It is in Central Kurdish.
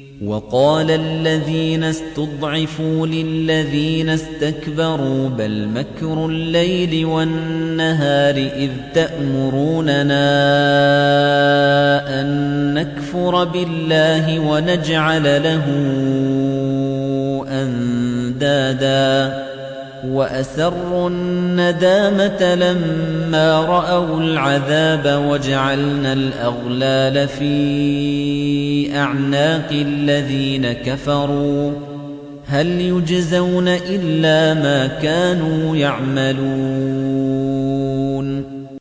وَقَالَ الَّذِينَ اسْتُضْعِفُوا لِلَّذِينَ اسْتَكْبَرُوا بَلْ مَكْرُ اللَّيْلِ وَالنَّهَارِ إِذْ تَأْمُرُونَنَا أَن نَّكْفُرَ بِاللَّهِ وَنَجْعَلَ لَهُ أَندَادًا وَأَسَرُّوا النَّدَامَةَ لَمَّا رَأَوُا الْعَذَابَ وَجَعَلْنَا الْأَغْلَالَ فِي أَعْنَاقِ الَّذِينَ كَفَرُوا هَلْ يُجْزَوْنَ إِلَّا مَا كَانُوا يَعْمَلُونَ